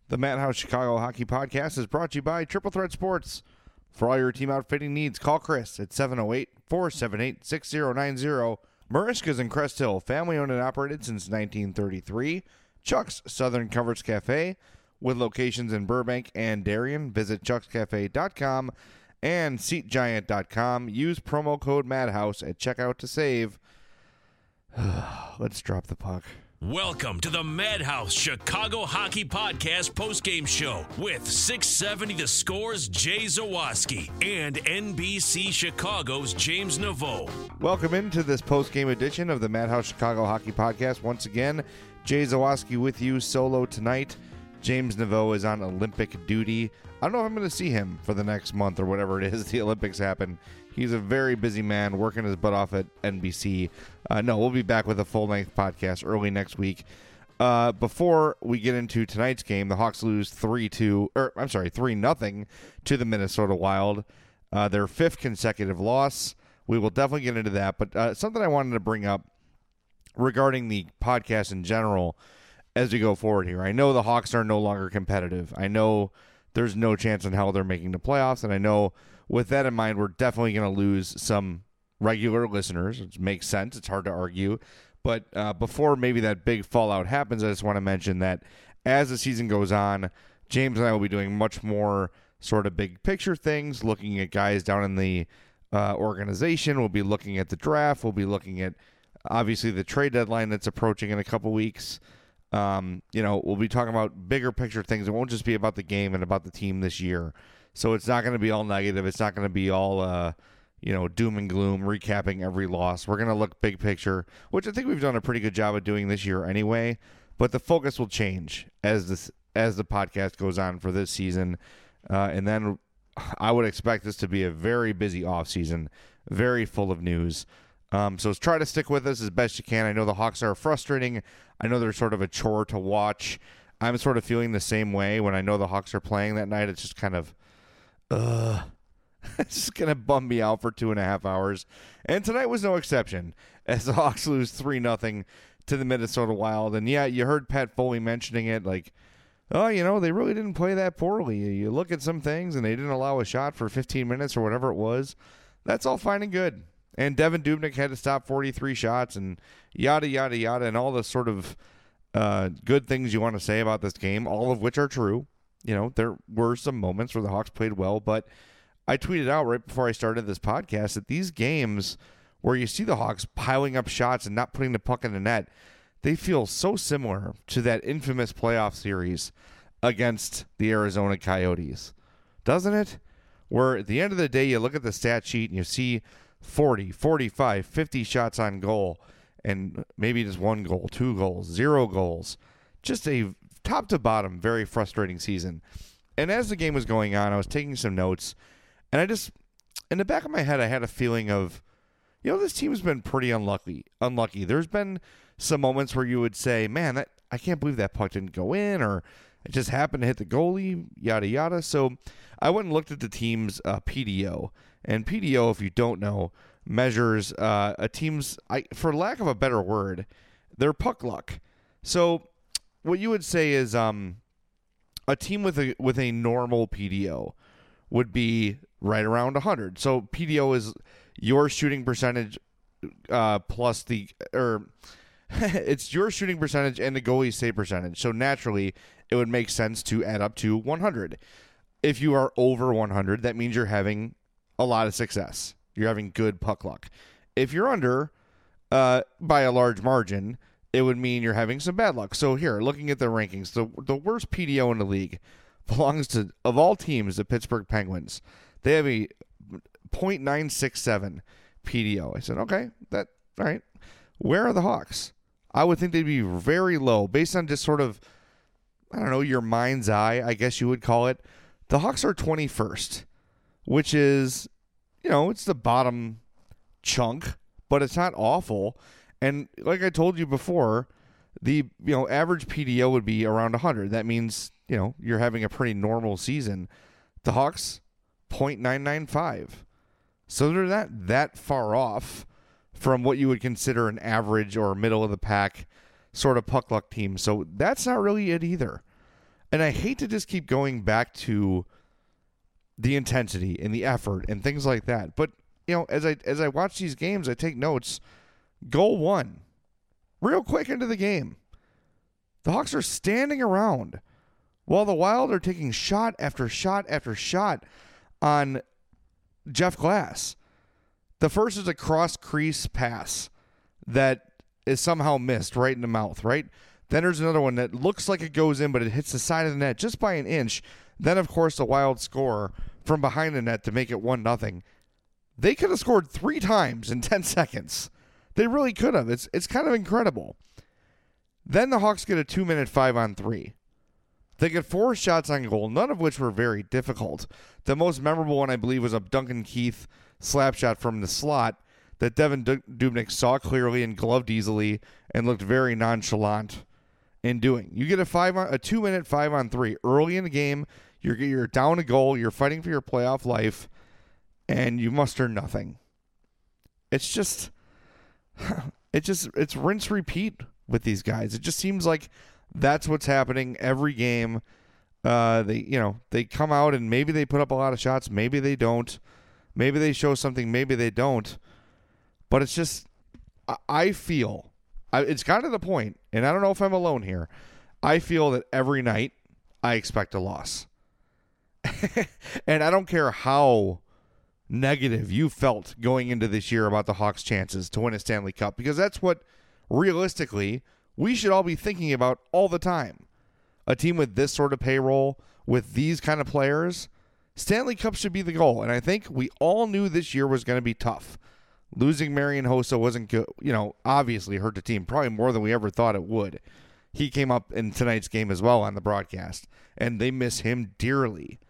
The Madhouse Chicago Hockey Podcast is brought to you by Triple Threat Sports. For all your team outfitting needs, call Chris at 708-478-6090. Mariska's in Crest Hill, family-owned and operated since 1933. Chuck's Southern Comforts Cafe, with locations in Burbank and Darien. Visit chuckscafe.com and seatgiant.com. Use promo code MADHOUSE at checkout to save. Let's drop the puck. Welcome to the Madhouse Chicago Hockey Podcast postgame show with 670 The Score's Jay Zawaski and NBC Chicago's James Naveau. Welcome into this postgame edition of the Madhouse Chicago Hockey Podcast. Once again, Jay Zawaski with you solo tonight. James Naveau is on Olympic duty. I don't know if I'm going to see him for the next month or whatever it is the Olympics happen. He's a very busy man working his butt off at NBC. No, we'll be back with a full-length podcast early next week. Before we get into tonight's game, the Hawks lose 3-0 to the Minnesota Wild. Their fifth consecutive loss. We will definitely get into that. But something I wanted to bring up regarding the podcast in general as we go forward here. I know the Hawks are no longer competitive. I know there's no chance in hell they're making the playoffs, and I know with that in mind, we're definitely going to lose some regular listeners, which makes sense. It's hard to argue. But before maybe that big fallout happens, I just want to mention that as the season goes on, James and I will be doing much more sort of big picture things, looking at guys down in the organization. We'll be looking at the draft. We'll be looking at, obviously, the trade deadline that's approaching in a couple weeks. We'll be talking about bigger picture things. It won't just be about the game and about the team this year. So it's not going to be all negative. It's not going to be all, doom and gloom, recapping every loss. We're going to look big picture, which I think we've done a pretty good job of doing this year anyway. But the focus will change as the podcast goes on for this season. And then I would expect this to be a very busy offseason, very full of news. So try to stick with us as best you can. I know the Hawks are frustrating. I know they're sort of a chore to watch. I'm sort of feeling the same way when I know the Hawks are playing that night. It's just kind of, it's just going to bum me out for 2.5 hours. And tonight was no exception as the Hawks lose 3-0 to the Minnesota Wild. And yeah, you heard Pat Foley mentioning it like, they really didn't play that poorly. You look at some things and they didn't allow a shot for 15 minutes or whatever it was. That's all fine and good. And Devin Dubnyk had to stop 43 shots and yada, yada, yada, and all the sort of good things you want to say about this game, all of which are true. There were some moments where the Hawks played well, but I tweeted out right before I started this podcast that these games where you see the Hawks piling up shots and not putting the puck in the net, they feel so similar to that infamous playoff series against the Arizona Coyotes. Doesn't it? Where at the end of the day, you look at the stat sheet and you see 40, 45, 50 shots on goal, and maybe just 1 goal, 2 goals, 0 goals. Just a top to bottom, very frustrating season. And as the game was going on, I was taking some notes, and I just, in the back of my head, I had a feeling of, this team's been pretty unlucky. There's been some moments where you would say, man, I can't believe that puck didn't go in, or it just happened to hit the goalie, yada, yada. So I went and looked at the team's PDO. And PDO, if you don't know, measures a team's, for lack of a better word, their puck luck. So what you would say is a team with a normal PDO would be right around 100. So PDO is your shooting percentage plus it's your shooting percentage and the goalie's save percentage. So naturally, it would make sense to add up to 100. If you are over 100, that means you're having a lot of success. You're having good puck luck. If you're under by a large margin, it would mean you're having some bad luck. So here, looking at the rankings, the worst PDO in the league belongs to, of all teams, the Pittsburgh Penguins. They have a .967 PDO. I said, okay, all right. Where are the Hawks? I would think they'd be very low based on just sort of, your mind's eye, I guess you would call it. The Hawks are 21st, which is, it's the bottom chunk, but it's not awful. And like I told you before, the average PDO would be around 100. That means, you're having a pretty normal season. The Hawks, .995. So they're not that far off from what you would consider an average or middle of the pack sort of puck luck team. So that's not really it either. And I hate to just keep going back to the intensity and the effort and things like that. But, as I watch these games, I take notes. Goal 1, real quick into the game. The Hawks are standing around while the Wild are taking shot after shot after shot on Jeff Glass. The first is a cross-crease pass that is somehow missed right in the mouth, right? Then there's another one that looks like it goes in, but it hits the side of the net just by an inch. Then, of course, the Wild score from behind the net to make it 1-0. They could have scored 3 times in 10 seconds. They really could have. It's kind of incredible. Then the Hawks get a 2-minute 5-on-3. They get 4 shots on goal, none of which were very difficult. The most memorable one, I believe, was a Duncan Keith slap shot from the slot that Devin Dubnyk saw clearly and gloved easily and looked very nonchalant in doing. You get a 2-minute 5-on-3 early in the game. You're down a goal. You're fighting for your playoff life, and you muster nothing. It's rinse repeat with these guys. It just seems like that's what's happening every game. They come out and maybe they put up a lot of shots, maybe they don't. Maybe they show something, maybe they don't. But it's just, I feel, it's gotten to the point, and I don't know if I'm alone here, I feel that every night I expect a loss. And I don't care how negative you felt going into this year about the Hawks' chances to win a Stanley Cup, because that's what, realistically, we should all be thinking about all the time. A team with this sort of payroll, with these kind of players, Stanley Cup should be the goal. And I think we all knew this year was going to be tough. Losing Marian Hossa wasn't good, obviously hurt the team probably more than we ever thought it would. He came up in tonight's game as well on the broadcast, and they miss him dearly.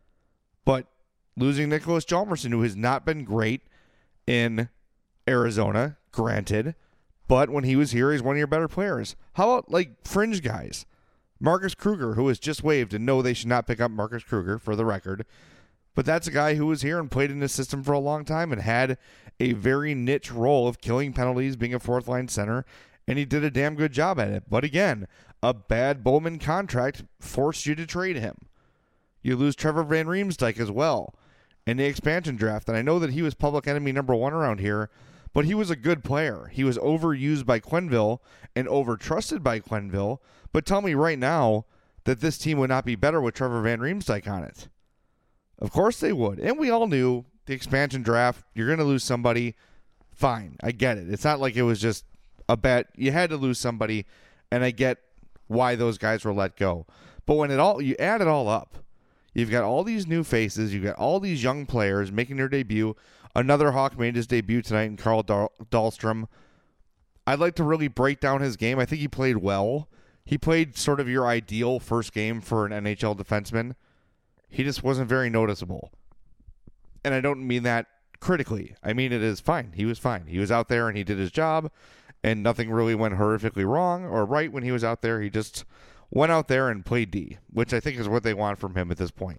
But losing Nicholas Hjalmarsson, who has not been great in Arizona, granted, but when he was here, he's one of your better players. How about, fringe guys? Marcus Kruger, who was just waived, and no, they should not pick up Marcus Kruger, for the record. But that's a guy who was here and played in the system for a long time and had a very niche role of killing penalties, being a fourth-line center, and he did a damn good job at it. But again, a bad Bowman contract forced you to trade him. You lose Trevor Van Riemsdyk as well in the expansion draft, and I know that he was public enemy number 1 around here, but he was a good player. He was overused by Quenneville and overtrusted by Quenneville. But tell me right now that this team would not be better with Trevor Van Riemsdyk on it. Of course they would. And we all knew the expansion draft, you're going to lose somebody. Fine, I get it. It's not like it was just a bet. You had to lose somebody, and I get why those guys were let go. But when you add it all up, you've got all these new faces, you've got all these young players making their debut. Another Hawk made his debut tonight in Carl Dahlstrom. I'd like to really break down his game. I think he played well. He played sort of your ideal first game for an NHL defenseman. He just wasn't very noticeable. And I don't mean that critically. I mean it is fine. He was fine. He was out there and he did his job, and nothing really went horrifically wrong or right when he was out there. He just went out there and played D, which I think is what they want from him at this point.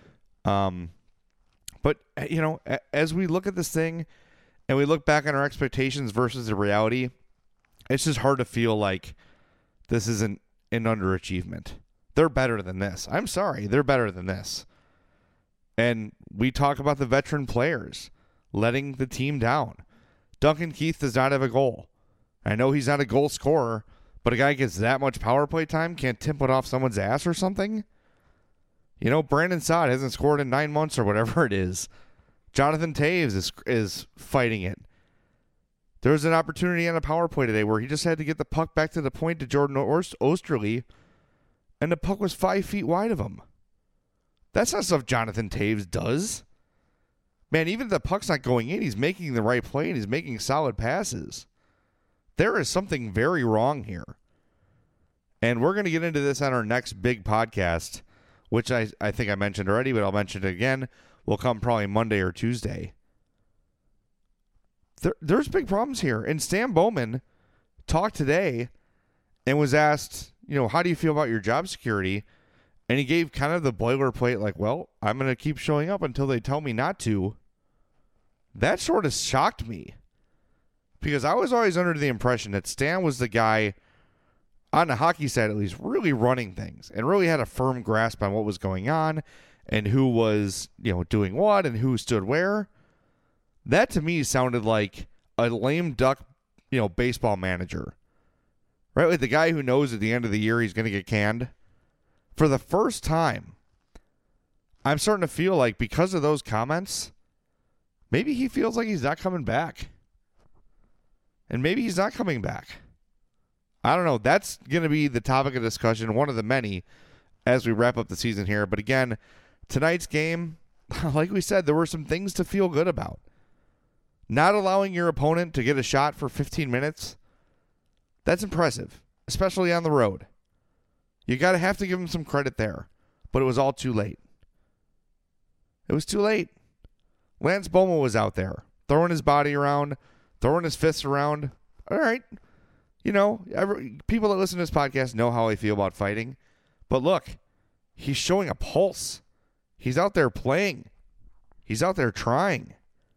But, as we look at this thing and we look back on our expectations versus the reality, it's just hard to feel like this isn't an underachievement. They're better than this. I'm sorry. They're better than this. And we talk about the veteran players letting the team down. Duncan Keith does not have a goal. I know he's not a goal scorer, but a guy gets that much power play time, can't tip it off someone's ass or something? Brandon Saad hasn't scored in 9 months or whatever it is. Jonathan Toews is fighting it. There was an opportunity on a power play today where he just had to get the puck back to the point to Jordan Osterley, and the puck was 5 feet wide of him. That's not stuff Jonathan Toews does. Man, even if the puck's not going in, he's making the right play and he's making solid passes. There is something very wrong here. And we're going to get into this on our next big podcast, which I think I mentioned already, but I'll mention it again. Will come probably Monday or Tuesday. There's big problems here. And Stan Bowman talked today and was asked, how do you feel about your job security? And he gave kind of the boilerplate, I'm going to keep showing up until they tell me not to. That sort of shocked me. Because I was always under the impression that Stan was the guy on the hockey side at least, really running things and really had a firm grasp on what was going on and who was, doing what and who stood where. That to me sounded like a lame duck, baseball manager. Right? Like the guy who knows at the end of the year he's going to get canned. For the first time, I'm starting to feel like because of those comments, maybe he feels like he's not coming back. And maybe he's not coming back. I don't know. That's going to be the topic of discussion, one of the many, as we wrap up the season here. But again, tonight's game, like we said, there were some things to feel good about. Not allowing your opponent to get a shot for 15 minutes, that's impressive, especially on the road. You got to have to give him some credit there. But it was all too late. It was too late. Lance Boma was out there, throwing his body around, throwing his fists around. All right. People that listen to this podcast know how I feel about fighting. But look, he's showing a pulse. He's out there playing. He's out there trying.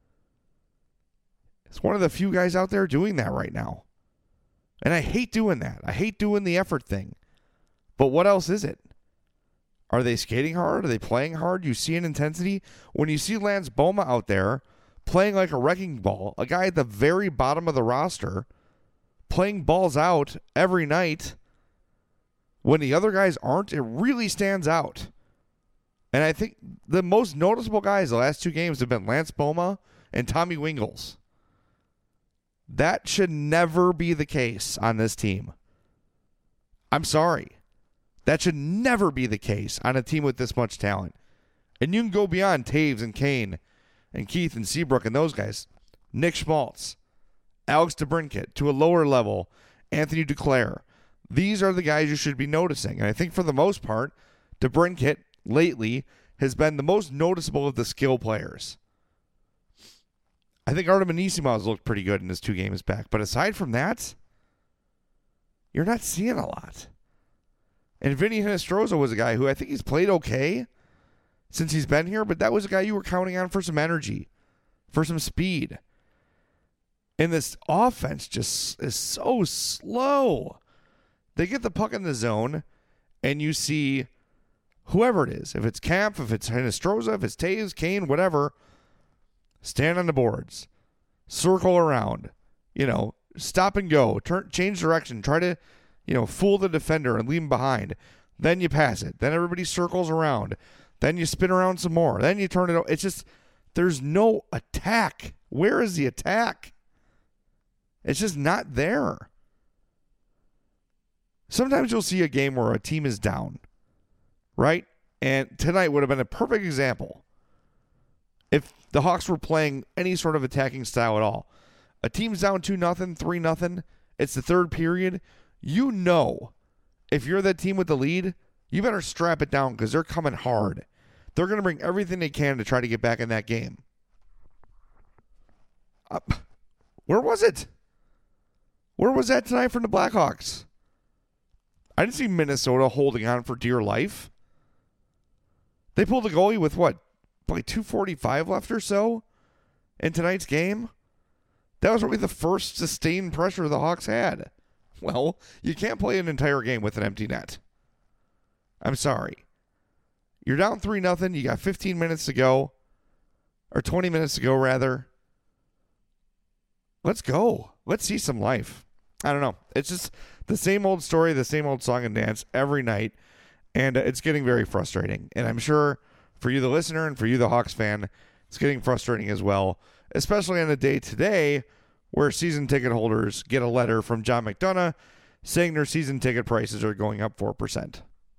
It's one of the few guys out there doing that right now. And I hate doing that. I hate doing the effort thing. But what else is it? Are they skating hard? Are they playing hard? You see an intensity? When you see Lance Boma out there playing like a wrecking ball, a guy at the very bottom of the roster, playing balls out every night, when the other guys aren't, it really stands out. And I think the most noticeable guys the last two games have been Lance Boma and Tommy Wingels. That should never be the case on this team. I'm sorry. That should never be the case on a team with this much talent. And you can go beyond Taves and Kane and Keith and Seabrook and those guys. Nick Schmaltz, Alex DeBrincat, to a lower level, Anthony Duclair. These are the guys you should be noticing. And I think for the most part, DeBrincat lately has been the most noticeable of the skill players. I think Artem Anisimov looked pretty good in his 2 games back. But aside from that, you're not seeing a lot. And Vinny Hinostroza was a guy who I think he's played okay since he's been here, but that was a guy you were counting on for some energy, for some speed. And this offense just is so slow. They get the puck in the zone, and you see whoever it is, if it's Kampf, if it's Hinostroza, if it's Taves, Kane, whatever, stand on the boards, circle around, stop and go, change direction, try to, fool the defender and leave him behind. Then you pass it. Then everybody circles around. Then you spin around some more. Then you turn it over. It's just, there's no attack. Where is the attack? It's just not there. Sometimes you'll see a game where a team is down, right? And tonight would have been a perfect example. If the Hawks were playing any sort of attacking style at all. A team's down 2-0, 3-0. It's the third period. If you're that team with the lead, you better strap it down because they're coming hard. They're going to bring everything they can to try to get back in that game. Where was it? Where was that tonight from the Blackhawks? I didn't see Minnesota holding on for dear life. They pulled the goalie with what? Like 2:45 left or so in tonight's game? That was really the first sustained pressure the Hawks had. Well, you can't play an entire game with an empty net. I'm sorry. You're down 3-0. You got 15 minutes to go. Or 20 minutes to go, rather. Let's go. Let's see some life. I don't know. It's just the same old story, the same old song and dance every night. And it's getting very frustrating. And I'm sure for you, the listener, and for you, the Hawks fan, it's getting frustrating as well. Especially on a day today where season ticket holders get a letter from John McDonough saying their season ticket prices are going up 4%.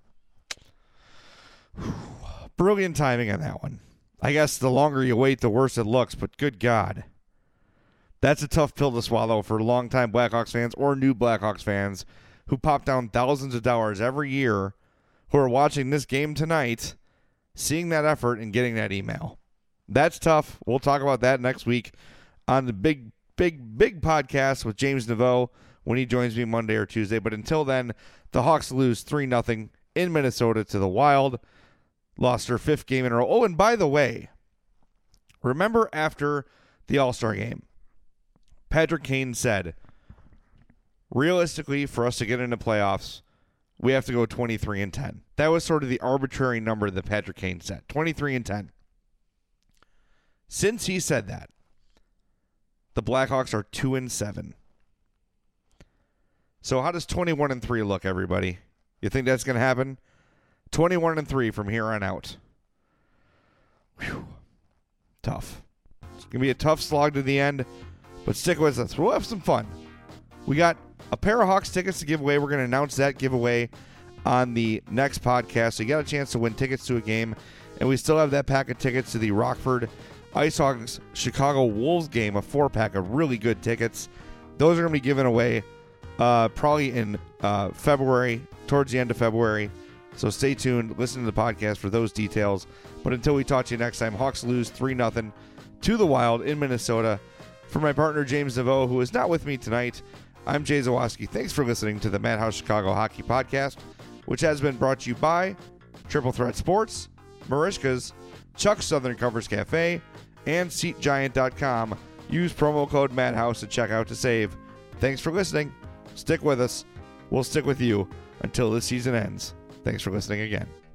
Brilliant timing on that one. I guess the longer you wait, the worse it looks, but good God. That's a tough pill to swallow for longtime Blackhawks fans or new Blackhawks fans who pop down thousands of dollars every year who are watching this game tonight, seeing that effort and getting that email. That's tough. We'll talk about that next week on the big podcast with James Neveau when he joins me Monday or Tuesday. But until then, the Hawks lose 3-0 in Minnesota to the Wild. Lost their 5th game in a row. Oh, and by the way, remember after the All-Star game, Patrick Kane said, realistically, for us to get into playoffs, we have to go 23-10. That was sort of the arbitrary number that Patrick Kane set, 23-10. Since he said that, the Blackhawks are 2-7. So how does 21-3 look, everybody? You think that's going to happen? 21-3 from here on out. Whew. Tough. It's going to be a tough slog to the end, but stick with us. We'll have some fun. We got a pair of Hawks tickets to give away. We're going to announce that giveaway on the next podcast. So you got a chance to win tickets to a game, and we still have that pack of tickets to the Rockford IceHogs Chicago Wolves game, a 4-pack of really good tickets. Those are going to be given away probably in February, towards the end of February. So stay tuned. Listen to the podcast for those details. But until we talk to you next time, Hawks lose 3-0 to the Wild in Minnesota. For my partner, James Neveau, who is not with me tonight, I'm Jay Zawaski. Thanks for listening to the Madhouse Chicago Hockey Podcast, which has been brought to you by Triple Threat Sports, Marishka's, Chuck's Southern Covers Cafe, and SeatGiant.com. Use promo code Madhouse at checkout to save. Thanks for listening. Stick with us. We'll stick with you until this season ends. Thanks for listening again.